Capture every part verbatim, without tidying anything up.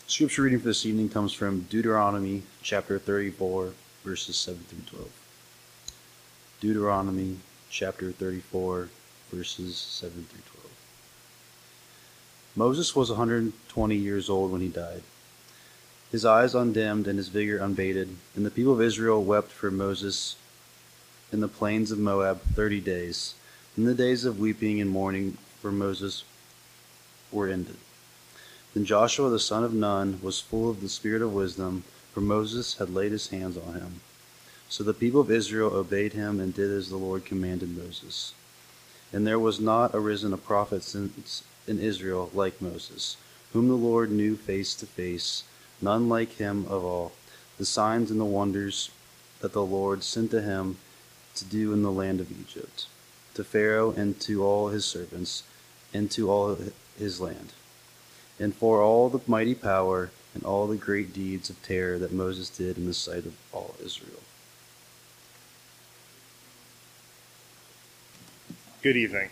Scripture reading for this evening comes from Deuteronomy chapter thirty-four, verses seven through twelve. Deuteronomy chapter thirty-four, verses seven through twelve. Moses was one hundred twenty years old when he died, his eyes undimmed and his vigor unabated, and the people of Israel wept for Moses in the plains of Moab thirty days. And the days of weeping and mourning for Moses were ended. Then Joshua the son of Nun was full of the spirit of wisdom, for Moses had laid his hands on him. So the people of Israel obeyed him and did as the Lord commanded Moses. And there was not arisen a prophet since in Israel like Moses, whom the Lord knew face to face, none like him of all. The signs and the wonders that the Lord sent to him to do in the land of Egypt, to Pharaoh and to all his servants, and to all his land. And for all the mighty power and all the great deeds of terror that Moses did in the sight of all Israel. Good evening.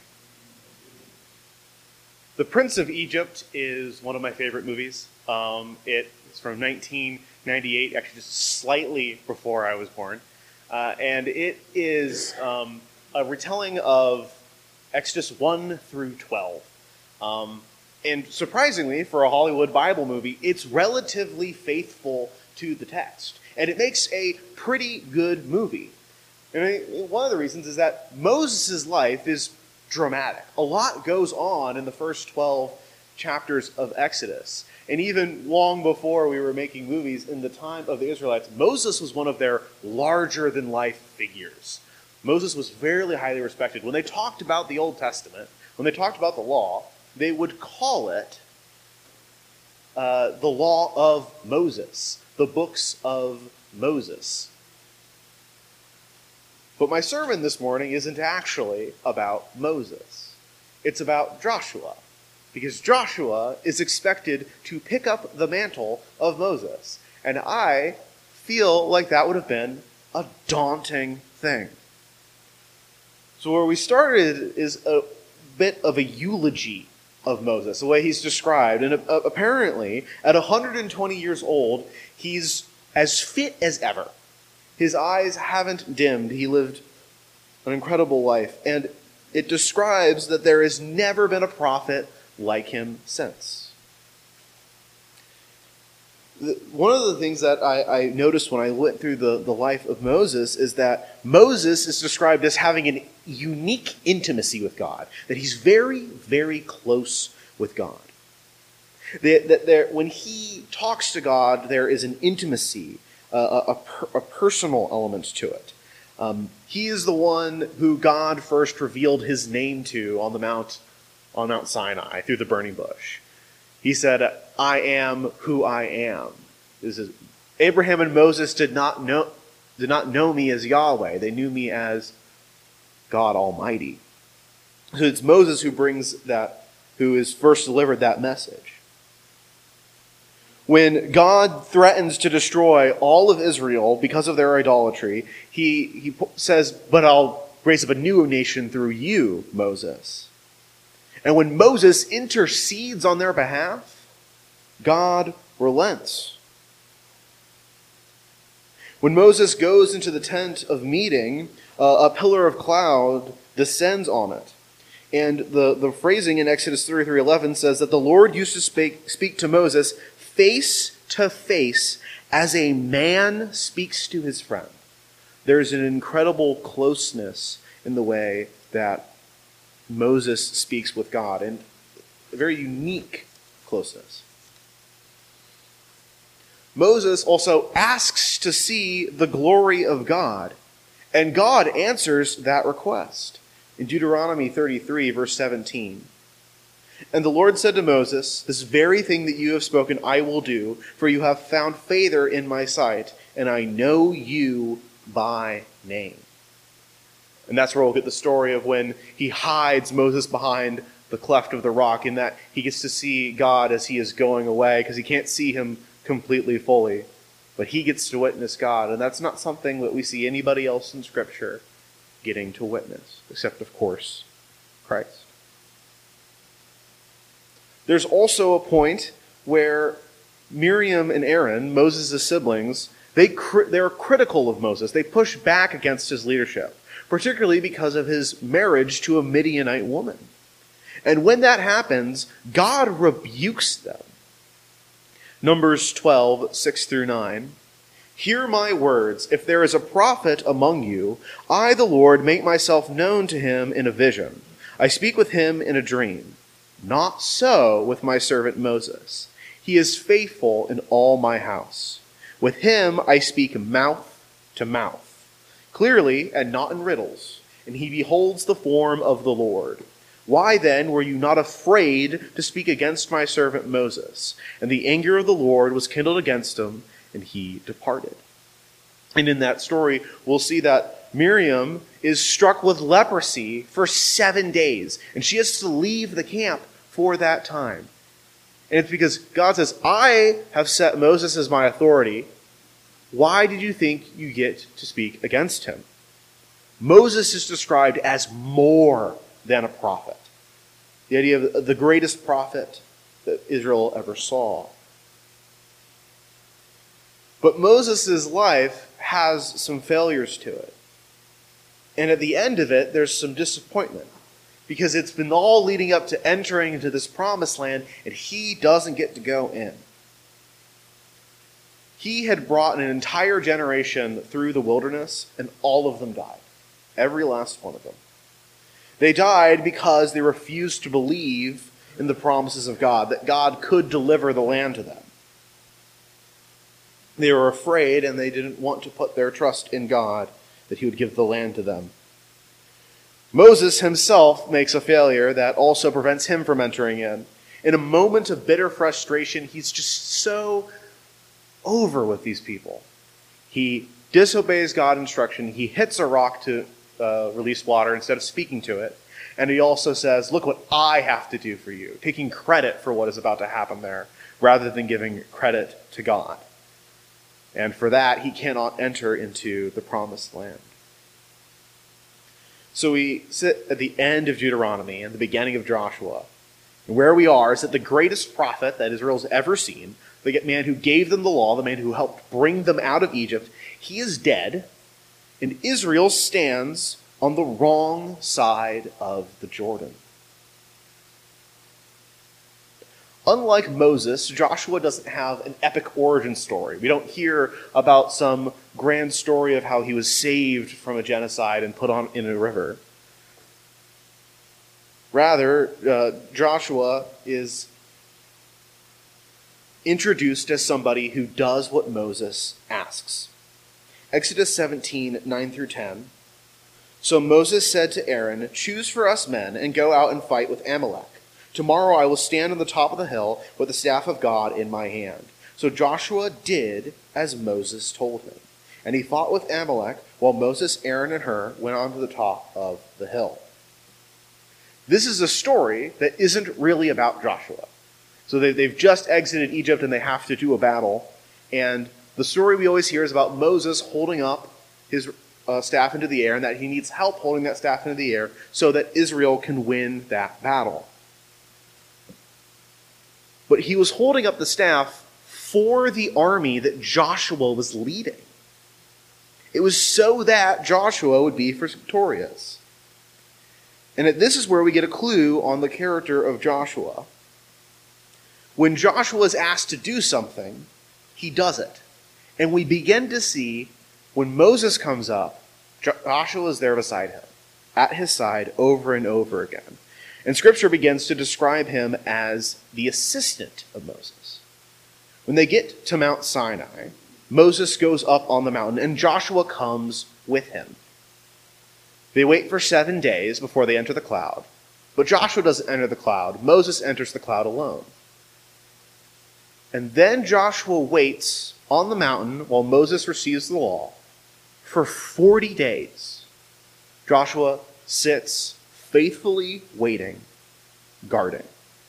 The Prince of Egypt is one of my favorite movies. Um, it's from nineteen ninety-eight, actually just slightly before I was born. Uh, and it is um, a retelling of Exodus one through twelve. Um, And surprisingly, for a Hollywood Bible movie, it's relatively faithful to the text. And it makes a pretty good movie. And I, one of the reasons is that Moses' life is dramatic. A lot goes on in the first twelve chapters of Exodus. And even long before we were making movies, in the time of the Israelites, Moses was one of their larger-than-life figures. Moses was very highly respected. When they talked about the Old Testament, when they talked about the law, they would call it uh, the Law of Moses, the books of Moses. But my sermon this morning isn't actually about Moses. It's about Joshua, because Joshua is expected to pick up the mantle of Moses. And I feel like that would have been a daunting thing. So where we started is a bit of a eulogy of Moses, the way he's described. And uh, apparently, at one hundred twenty years old, he's as fit as ever. His eyes haven't dimmed. He lived an incredible life. And it describes that there has never been a prophet like him since. The, one of the things that I, I noticed when I went through the, the life of Moses is that Moses is described as having an unique intimacy with God, that he's very, very close with God. That, that there, when he talks to God, there is an intimacy, uh, a, a, per, a personal element to it. Um, he is the one who God first revealed his name to on the mount, on Mount Sinai through the burning bush. He said, "I am who I am." This is, Abraham and Moses did not know did not know me as Yahweh. They knew me as God Almighty. So it's Moses who brings that, who is first delivered that message. When God threatens to destroy all of Israel because of their idolatry, he, he says, "But I'll raise up a new nation through you, Moses." And when Moses intercedes on their behalf, God relents. When Moses goes into the tent of meeting, uh, a pillar of cloud descends on it. And the, the phrasing in Exodus thirty-three eleven says that the Lord used to speak, speak to Moses face to face as a man speaks to his friend. There's an incredible closeness in the way that Moses speaks with God, and a very unique closeness. Moses also asks to see the glory of God, and God answers that request. In Deuteronomy thirty-three, verse seventeen, "And the Lord said to Moses, this very thing that you have spoken I will do, for you have found favor in my sight, and I know you by name." And that's where we'll get the story of when he hides Moses behind the cleft of the rock, in that he gets to see God as he is going away, because he can't see him completely fully. But he gets to witness God, and that's not something that we see anybody else in Scripture getting to witness, except, of course, Christ. There's also a point where Miriam and Aaron, Moses' siblings, they cr- they're critical of Moses. They push back against his leadership, particularly because of his marriage to a Midianite woman. And when that happens, God rebukes them. Numbers twelve, six through nine. Hear my words. If there is a prophet among you, I, the Lord, make myself known to him in a vision. I speak with him in a dream. Not so with my servant Moses. He is faithful in all my house. With him I speak mouth to mouth, clearly and not in riddles, and he beholds the form of the Lord. Why then were you not afraid to speak against my servant Moses? And the anger of the Lord was kindled against him, and he departed. And in that story, we'll see that Miriam is struck with leprosy for seven days, and she has to leave the camp for that time. And it's because God says, I have set Moses as my authority. Why did you think you get to speak against him? Moses is described as more than a prophet. The idea of the greatest prophet that Israel ever saw. But Moses' life has some failures to it. And at the end of it, there's some disappointment. Because it's been all leading up to entering into this promised land, and he doesn't get to go in. He had brought an entire generation through the wilderness, and all of them died. Every last one of them. They died because they refused to believe in the promises of God, that God could deliver the land to them. They were afraid, and they didn't want to put their trust in God, that he would give the land to them. Moses himself makes a failure that also prevents him from entering in. In a moment of bitter frustration, he's just so over with these people. He disobeys God's instruction. He hits a rock to uh, release water instead of speaking to it. And he also says, look what I have to do for you, taking credit for what is about to happen there, rather than giving credit to God. And for that, he cannot enter into the promised land. So we sit at the end of Deuteronomy and the beginning of Joshua. And where we are is that the greatest prophet that Israel's ever seen, the man who gave them the law, the man who helped bring them out of Egypt, he is dead, and Israel stands on the wrong side of the Jordan. Unlike Moses, Joshua doesn't have an epic origin story. We don't hear about some grand story of how he was saved from a genocide and put on in a river. Rather, uh, Joshua is introduced as somebody who does what Moses asks. Exodus seventeen, nine through ten. So Moses said to Aaron, choose for us men and go out and fight with Amalek. Tomorrow I will stand on the top of the hill with the staff of God in my hand. So Joshua did as Moses told him. And he fought with Amalek while Moses, Aaron, and Hur went on to the top of the hill. This is a story that isn't really about Joshua. So they, they've just exited Egypt and they have to do a battle. And the story we always hear is about Moses holding up his uh, staff into the air, and that he needs help holding that staff into the air so that Israel can win that battle. But he was holding up the staff for the army that Joshua was leading. It was so that Joshua would be victorious. And this is where we get a clue on the character of Joshua. When Joshua is asked to do something, he does it. And we begin to see when Moses comes up, Joshua is there beside him, at his side over and over again. And Scripture begins to describe him as the assistant of Moses. When they get to Mount Sinai, Moses goes up on the mountain, and Joshua comes with him. They wait for seven days before they enter the cloud. But Joshua doesn't enter the cloud. Moses enters the cloud alone. And then Joshua waits on the mountain while Moses receives the law for forty days. Joshua sits faithfully waiting, guarding.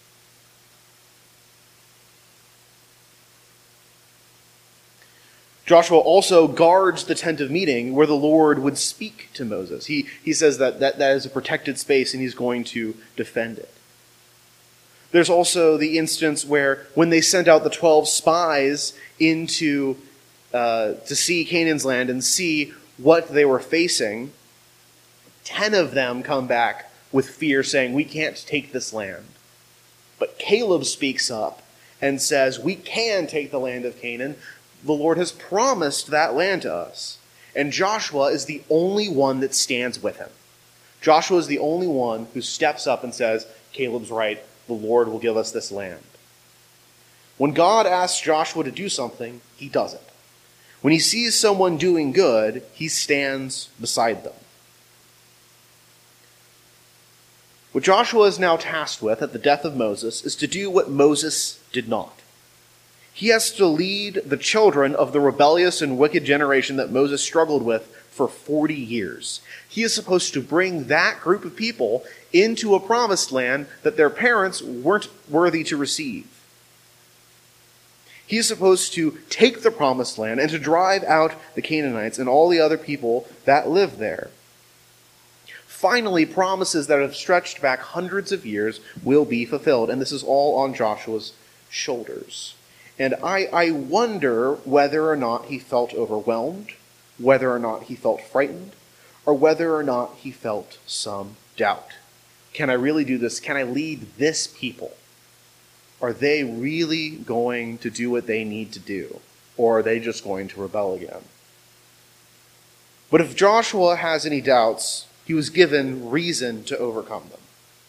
Joshua also guards the tent of meeting where the Lord would speak to Moses. He, he says that, that that is a protected space and he's going to defend it. There's also the instance where when they sent out the twelve spies into uh, to see Canaan's land and see what they were facing, ten of them come back with fear saying, we can't take this land. But Caleb speaks up and says, we can take the land of Canaan. The Lord has promised that land to us. And Joshua is the only one that stands with him. Joshua is the only one who steps up and says, Caleb's right, the Lord will give us this land. When God asks Joshua to do something, he does it. When he sees someone doing good, he stands beside them. What Joshua is now tasked with at the death of Moses is to do what Moses did not. He has to lead the children of the rebellious and wicked generation that Moses struggled with for forty years. He is supposed to bring that group of people into a promised land that their parents weren't worthy to receive. He is supposed to take the promised land and to drive out the Canaanites and all the other people that live there. Finally, promises that have stretched back hundreds of years will be fulfilled, and this is all on Joshua's shoulders. And I, I wonder whether or not he felt overwhelmed, whether or not he felt frightened, or whether or not he felt some doubt. Can I really do this? Can I lead this people? Are they really going to do what they need to do? Or are they just going to rebel again? But if Joshua has any doubts, he was given reason to overcome them.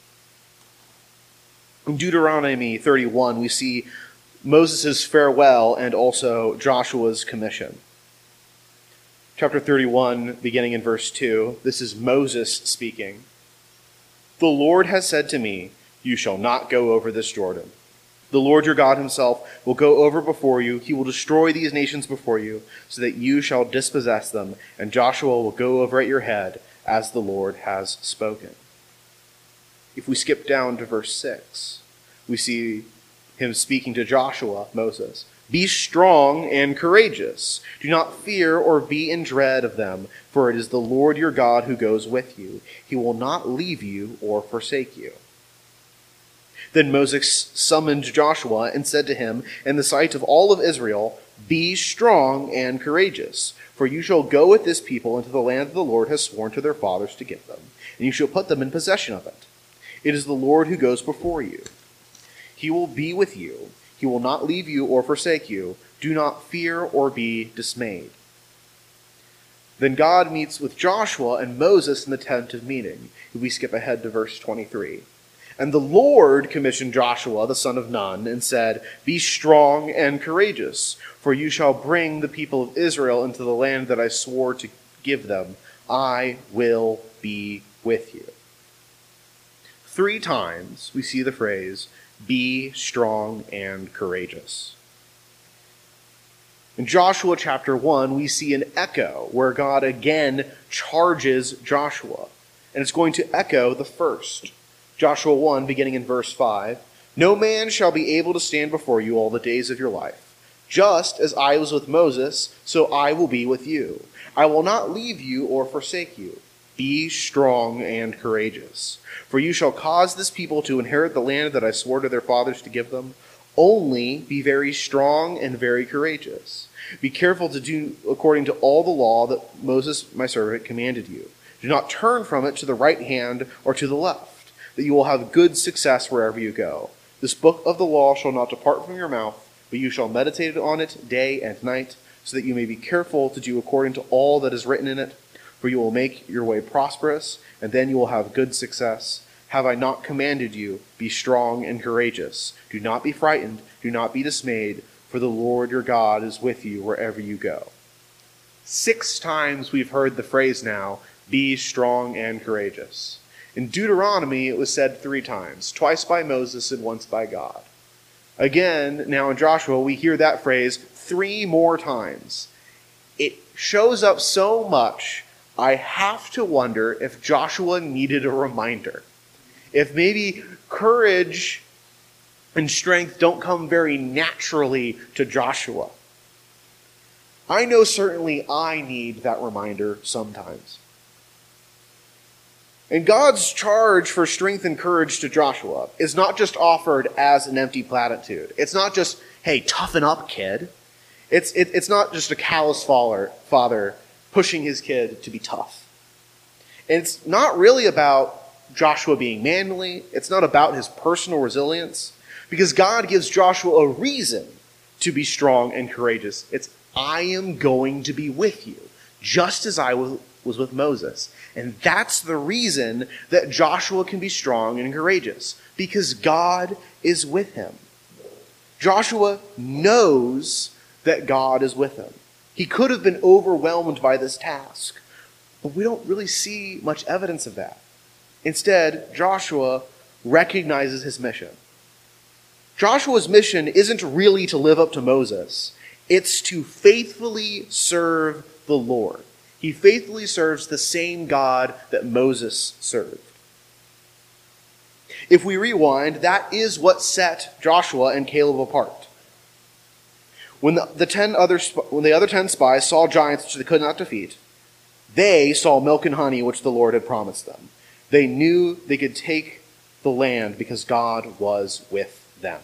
In Deuteronomy thirty-one, we see Moses' farewell and also Joshua's commission. Chapter thirty-one, beginning in verse two, this is Moses speaking. The Lord has said to me, you shall not go over this Jordan. The Lord your God himself will go over before you. He will destroy these nations before you, so that you shall dispossess them, and Joshua will go over at your head, as the Lord has spoken. If we skip down to verse six, we see him speaking to Joshua, Moses. Be strong and courageous. Do not fear or be in dread of them, for it is the Lord your God who goes with you. He will not leave you or forsake you. Then Moses summoned Joshua and said to him, in the sight of all of Israel, be strong and courageous, for you shall go with this people into the land that the Lord has sworn to their fathers to give them, and you shall put them in possession of it. It is the Lord who goes before you. He will be with you. He will not leave you or forsake you. Do not fear or be dismayed. Then God meets with Joshua and Moses in the tent of meeting. We skip ahead to verse twenty-three. And the Lord commissioned Joshua, the son of Nun, and said, be strong and courageous, for you shall bring the people of Israel into the land that I swore to give them. I will be with you. Three times we see the phrase, be strong and courageous. In Joshua chapter one, we see an echo where God again charges Joshua. And it's going to echo the first. Joshua one, beginning in verse five, no man shall be able to stand before you all the days of your life. Just as I was with Moses, so I will be with you. I will not leave you or forsake you. Be strong and courageous. For you shall cause this people to inherit the land that I swore to their fathers to give them. Only be very strong and very courageous. Be careful to do according to all the law that Moses my servant commanded you. Do not turn from it to the right hand or to the left, that you will have good success wherever you go. This book of the law shall not depart from your mouth, but you shall meditate on it day and night, so that you may be careful to do according to all that is written in it. For you will make your way prosperous, and then you will have good success. Have I not commanded you, be strong and courageous? Do not be frightened, do not be dismayed, for the Lord your God is with you wherever you go. Six times we've heard the phrase now, be strong and courageous. In Deuteronomy, it was said three times, twice by Moses and once by God. Again, now in Joshua, we hear that phrase three more times. It shows up so much, I have to wonder if Joshua needed a reminder. If maybe courage and strength don't come very naturally to Joshua. I know certainly I need that reminder sometimes. And God's charge for strength and courage to Joshua is not just offered as an empty platitude. It's not just, hey, toughen up, kid. It's, it, it's not just a callous father, father pushing his kid to be tough. And it's not really about Joshua being manly. It's not about his personal resilience. Because God gives Joshua a reason to be strong and courageous. It's, I am going to be with you, just as I was was with Moses. And that's the reason that Joshua can be strong and courageous, because God is with him. Joshua knows that God is with him. He could have been overwhelmed by this task, but we don't really see much evidence of that. Instead, Joshua recognizes his mission. Joshua's mission isn't really to live up to Moses. It's to faithfully serve the Lord. He faithfully serves the same God that Moses served. If we rewind, that is what set Joshua and Caleb apart. When the, the ten other when the other ten spies saw giants which they could not defeat, they saw milk and honey which the Lord had promised them. They knew they could take the land because God was with them.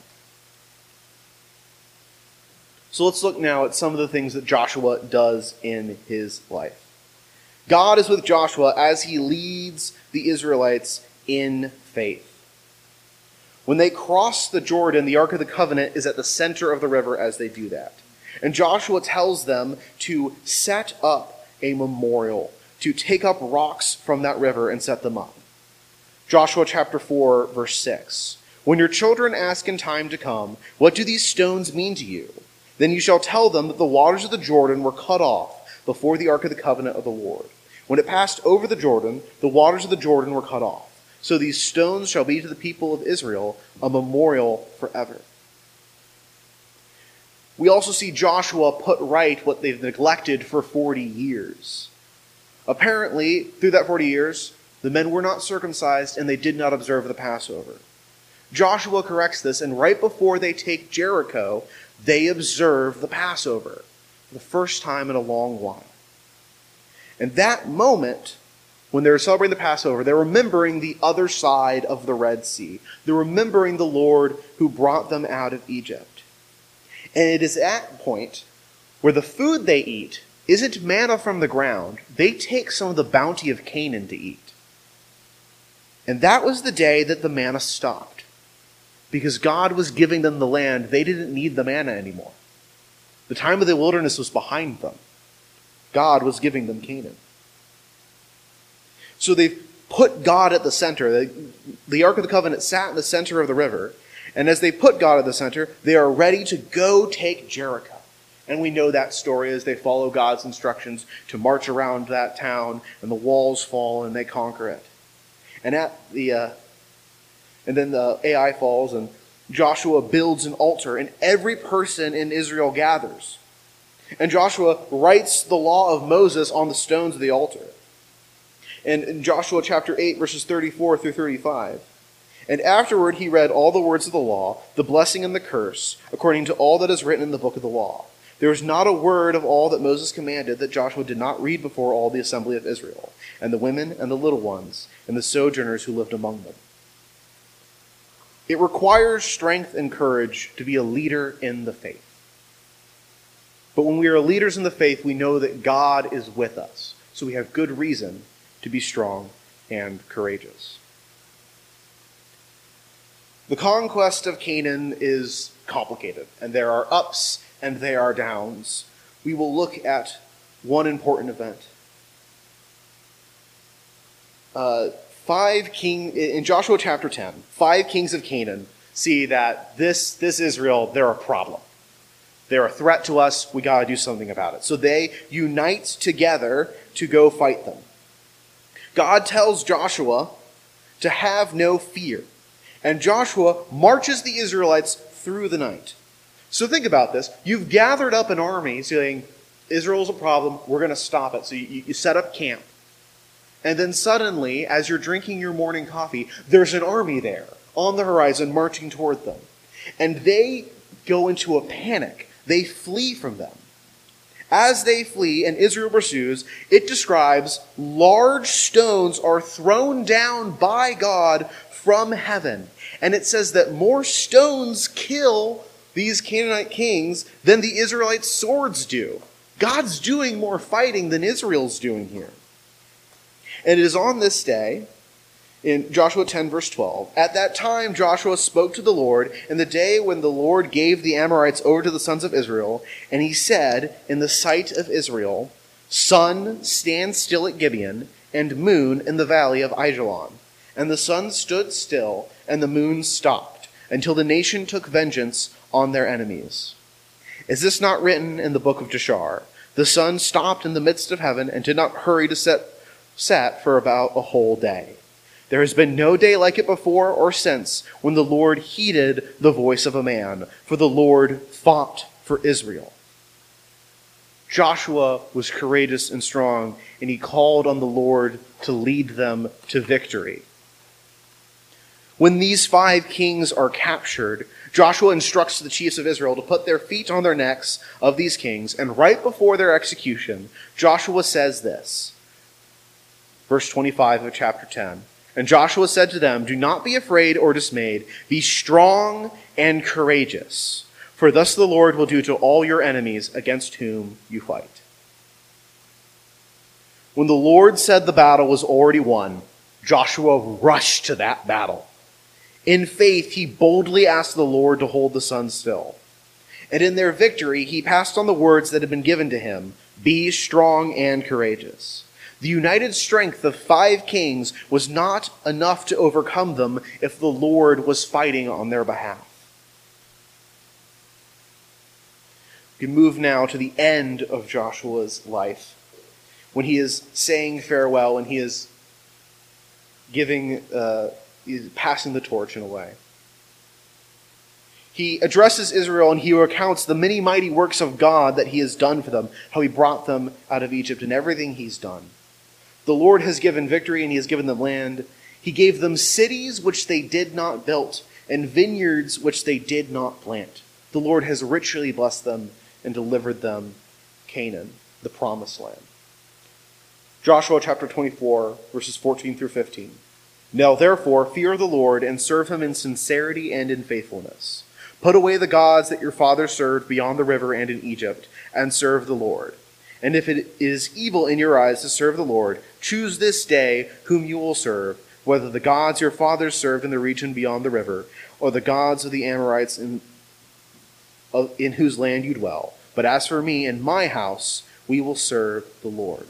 So let's look now at some of the things that Joshua does in his life. God is with Joshua as he leads the Israelites in faith. When they cross the Jordan, the Ark of the Covenant is at the center of the river as they do that. And Joshua tells them to set up a memorial, to take up rocks from that river and set them up. Joshua chapter four, verse six. When your children ask in time to come, what do these stones mean to you? Then you shall tell them that the waters of the Jordan were cut off before the Ark of the Covenant of the Lord. When it passed over the Jordan, the waters of the Jordan were cut off. So these stones shall be to the people of Israel a memorial forever. We also see Joshua put right what they've neglected for forty years. Apparently, through that forty years, the men were not circumcised and they did not observe the Passover. Joshua corrects this, and right before they take Jericho, they observe the Passover for the first time in a long while. And that moment, when they're celebrating the Passover, they're remembering the other side of the Red Sea. They're remembering the Lord who brought them out of Egypt. And it is at that point where the food they eat isn't manna from the ground. They take some of the bounty of Canaan to eat. And that was the day that the manna stopped. Because God was giving them the land, they didn't need the manna anymore. The time of the wilderness was behind them. God was giving them Canaan. So they've put God at the center. The, the Ark of the Covenant sat in the center of the river. And as they put God at the center, they are ready to go take Jericho. And we know that story as they follow God's instructions to march around that town, and the walls fall and they conquer it. And at the uh, and then the Ai falls, and Joshua builds an altar, and every person in Israel gathers. And Joshua writes the law of Moses on the stones of the altar. And in Joshua chapter eight, verses thirty-four through thirty-five, and afterward he read all the words of the law, the blessing and the curse, according to all that is written in the book of the law. There was not a word of all that Moses commanded that Joshua did not read before all the assembly of Israel, and the women and the little ones, and the sojourners who lived among them. It requires strength and courage to be a leader in the faith. But when we are leaders in the faith, we know that God is with us. So we have good reason to be strong and courageous. The conquest of Canaan is complicated, and there are ups and there are downs. We will look at one important event. Uh, five king in Joshua chapter ten, five kings of Canaan see that this, this Israel, they're a problem. They're a threat to us. We got to do something about it. So they unite together to go fight them. God tells Joshua to have no fear. And Joshua marches the Israelites through the night. So think about this. You've gathered up an army saying, Israel's a problem. We're going to stop it. So you, you set up camp. And then suddenly, as you're drinking your morning coffee, there's an army there on the horizon marching toward them. And they go into a panic. They flee from them. As they flee and Israel pursues, it describes large stones are thrown down by God from heaven. And it says that more stones kill these Canaanite kings than the Israelites' swords do. God's doing more fighting than Israel's doing here. And it is on this day, in Joshua ten, verse twelve, at that time Joshua spoke to the Lord in the day when the Lord gave the Amorites over to the sons of Israel, and he said in the sight of Israel, Sun, stand still at Gibeon, and moon in the valley of Ajalon. And the sun stood still, and the moon stopped, until the nation took vengeance on their enemies. Is this not written in the book of Jashar? The sun stopped in the midst of heaven, and did not hurry to set, set for about a whole day. There has been no day like it before or since, when the Lord heeded the voice of a man, for the Lord fought for Israel. Joshua was courageous and strong, and he called on the Lord to lead them to victory. When these five kings are captured, Joshua instructs the chiefs of Israel to put their feet on their necks of these kings, and right before their execution, Joshua says this, verse twenty-five of chapter ten. And Joshua said to them, do not be afraid or dismayed. Be strong and courageous. For thus the Lord will do to all your enemies against whom you fight. When the Lord said the battle was already won, Joshua rushed to that battle. In faith, he boldly asked the Lord to hold the sun still. And in their victory, he passed on the words that had been given to him, be strong and courageous. The united strength of five kings was not enough to overcome them if the Lord was fighting on their behalf. We move now to the end of Joshua's life, when he is saying farewell and he is giving, uh, he is passing the torch in a way. He addresses Israel and he recounts the many mighty works of God that he has done for them, how he brought them out of Egypt and everything he's done. The Lord has given victory and he has given them land. He gave them cities which they did not build and vineyards which they did not plant. The Lord has richly blessed them and delivered them Canaan, the promised land. Joshua chapter twenty-four, verses fourteen through fifteen. Now therefore fear the Lord and serve him in sincerity and in faithfulness. Put away the gods that your fathers served beyond the river and in Egypt, and serve the Lord. And if it is evil in your eyes to serve the Lord, choose this day whom you will serve, whether the gods your fathers served in the region beyond the river, or the gods of the Amorites in, of, in whose land you dwell. But as for me and my house, we will serve the Lord.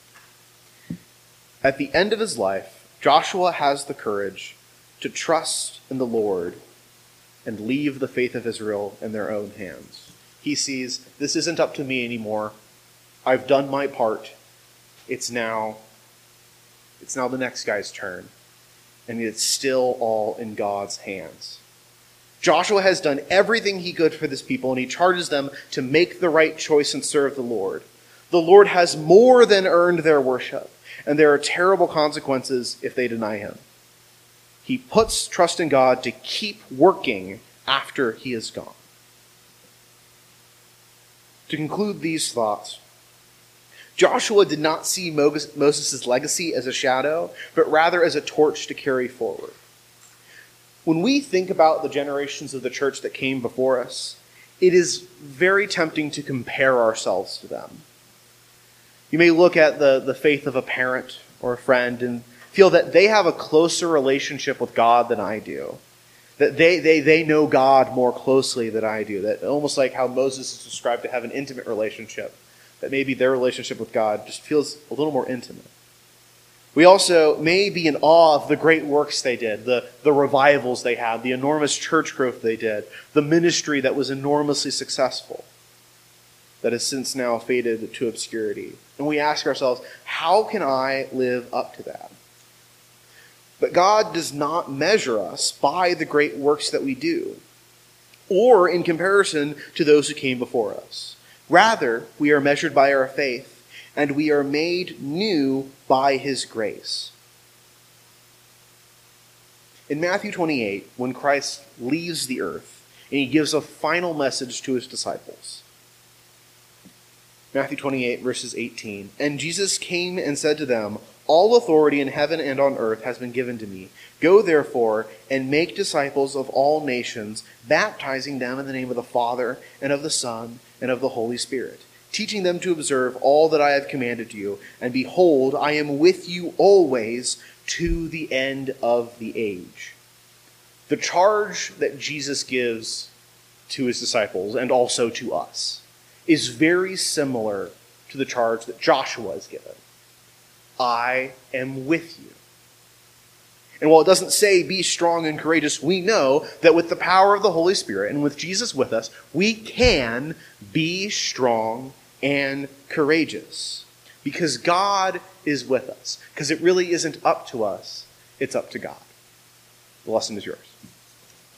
At the end of his life, Joshua has the courage to trust in the Lord and leave the faith of Israel in their own hands. He sees, this isn't up to me anymore. I've done my part. It's now, it's now the next guy's turn. And it's still all in God's hands. Joshua has done everything he could for this people, and he charges them to make the right choice and serve the Lord. The Lord has more than earned their worship, and there are terrible consequences if they deny him. He puts trust in God to keep working after he is gone. To conclude these thoughts, Joshua did not see Moses' legacy as a shadow, but rather as a torch to carry forward. When we think about the generations of the church that came before us, it is very tempting to compare ourselves to them. You may look at the, the faith of a parent or a friend and feel that they have a closer relationship with God than I do. That they, they, they know God more closely than I do. That almost like how Moses is described to have an intimate relationship. That maybe their relationship with God just feels a little more intimate. We also may be in awe of the great works they did, the, the revivals they had, the enormous church growth they did, the ministry that was enormously successful, that has since now faded to obscurity. And we ask ourselves, how can I live up to that? But God does not measure us by the great works that we do, or in comparison to those who came before us. Rather, we are measured by our faith, and we are made new by his grace. In Matthew twenty-eight, when Christ leaves the earth, and he gives a final message to his disciples, Matthew twenty-eight, verses eighteen. And Jesus came and said to them, all authority in heaven and on earth has been given to me. Go therefore and make disciples of all nations, baptizing them in the name of the Father and of the Son and of the Holy Spirit, teaching them to observe all that I have commanded you. And behold, I am with you always to the end of the age. The charge that Jesus gives to his disciples and also to us is very similar to the charge that Joshua is given. I am with you. And while it doesn't say be strong and courageous, we know that with the power of the Holy Spirit and with Jesus with us, we can be strong and courageous. Because God is with us. Because it really isn't up to us, it's up to God. The lesson is yours.